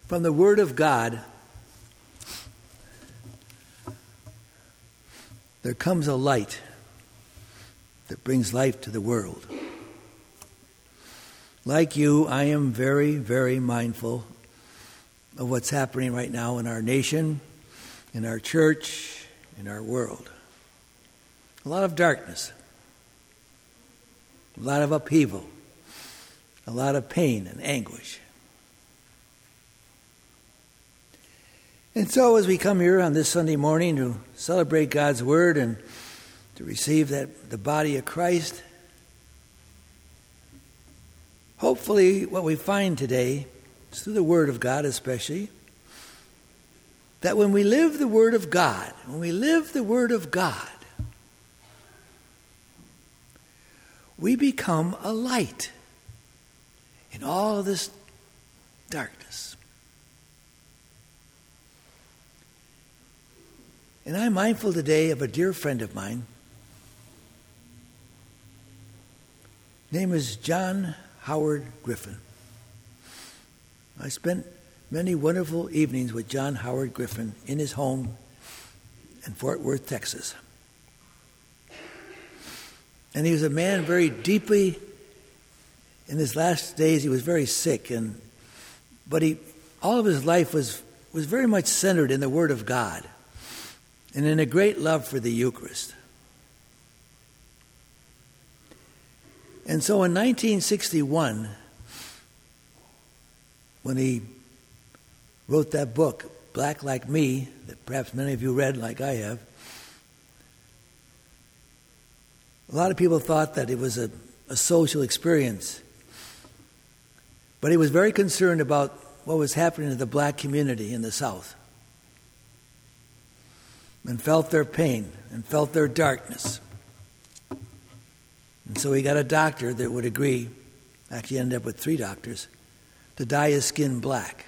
From the Word of God, there comes a light that brings life to the world. Like you, I am very, very mindful of what's happening right now in our nation, in our church, in our world. A lot of darkness, a lot of upheaval, a lot of pain and anguish. And so as we come here on this Sunday morning to celebrate God's Word and to receive the body of Christ, hopefully what we find today, through the Word of God especially, that when we live the Word of God, we become a light in all this darkness. And I'm mindful today of a dear friend of mine. His name is John Howard Griffin. I spent many wonderful evenings with John Howard Griffin in his home in Fort Worth, Texas. And he was a man very deeply, in his last days, he was very sick, but all of his life was very much centered in the Word of God and in a great love for the Eucharist. And so in 1961, when he wrote that book, Black Like Me, that perhaps many of you read like I have, a lot of people thought that it was a social experience. But he was very concerned about what was happening to the black community in the South, and felt their pain and felt their darkness. And so he got a doctor that would agree, actually ended up with 3 doctors, to dye his skin black.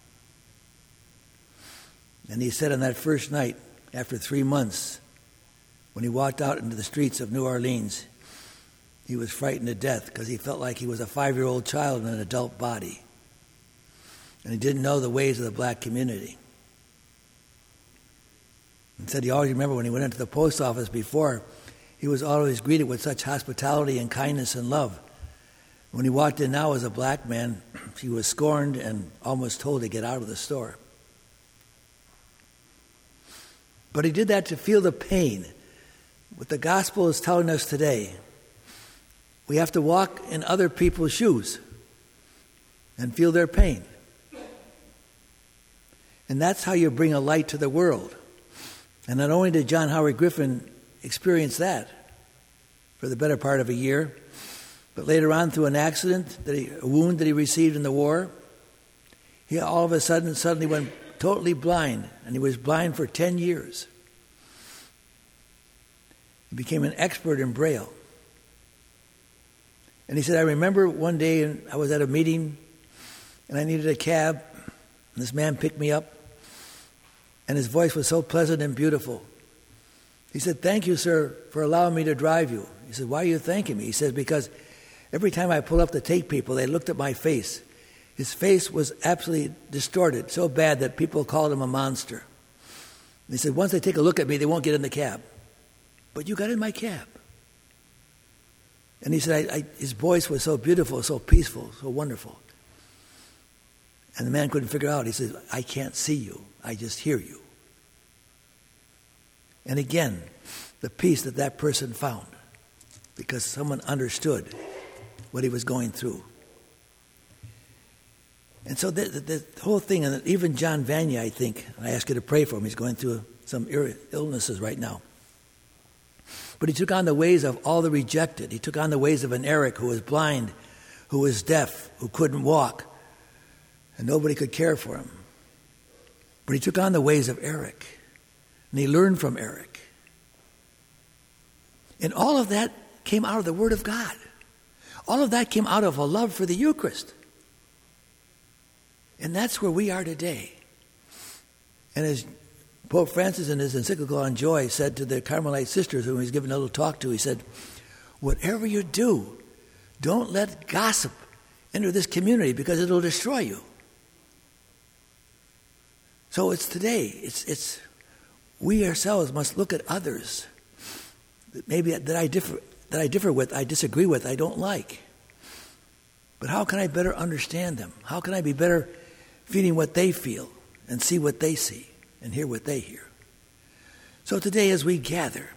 And he said on that first night, after 3 months, when he walked out into the streets of New Orleans, he was frightened to death because he felt like he was a 5-year-old child in an adult body. And he didn't know the ways of the black community. And said he always remembered when he went into the post office before, he was always greeted with such hospitality and kindness and love. When he walked in now as a black man, he was scorned and almost told to get out of the store. But he did that to feel the pain. What the gospel is telling us today, we have to walk in other people's shoes and feel their pain. And that's how you bring a light to the world. And not only did John Howard Griffin experience that for the better part of a year, but later on through an accident, a wound that he received in the war, he all of a sudden suddenly went totally blind, and he was blind for 10 years. He became an expert in Braille. And he said, I remember one day I was at a meeting and I needed a cab, and this man picked me up, and his voice was so pleasant and beautiful. He said, thank you, sir, for allowing me to drive you. He said, why are you thanking me? He said, because every time I pulled up to take people, they looked at my face. His face was absolutely distorted, so bad that people called him a monster. And he said, once they take a look at me, they won't get in the cab. But you got in my cab. And he said, his voice was so beautiful, so peaceful, so wonderful. And the man couldn't figure out. He said, I can't see you. I just hear you. And again, the peace that person found, because someone understood what he was going through. And so the whole thing, and even John Vanya, I think, and I ask you to pray for him, he's going through some illnesses right now. But he took on the ways of all the rejected. He took on the ways of an Eric who was blind, who was deaf, who couldn't walk, and nobody could care for him. But he took on the ways of Eric, and he learned from Eric. And all of that came out of the Word of God. All of that came out of a love for the Eucharist. And that's where we are today. And as Pope Francis in his encyclical on joy said to the Carmelite sisters whom he's given a little talk to, he said, whatever you do, don't let gossip enter this community because it'll destroy you. So it's today. It's we ourselves must look at others that maybe that I differ with, I disagree with, I don't like. But how can I better understand them? How can I be better feeling what they feel and see what they see and hear what they hear? So today as we gather,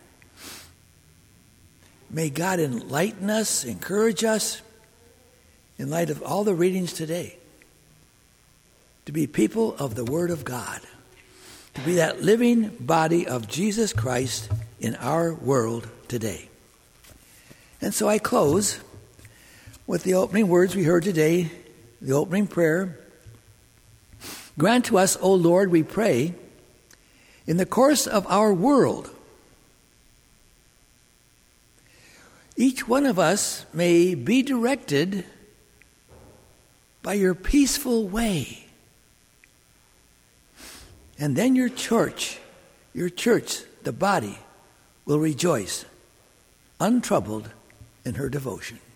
may God enlighten us, encourage us, in light of all the readings today, to be people of the Word of God, to be that living body of Jesus Christ in our world today. And so I close with the opening words we heard today, the opening prayer. Grant to us, O Lord, we pray, in the course of our world, each one of us may be directed by your peaceful way. And then your church, the body, will rejoice, untroubled in her devotion.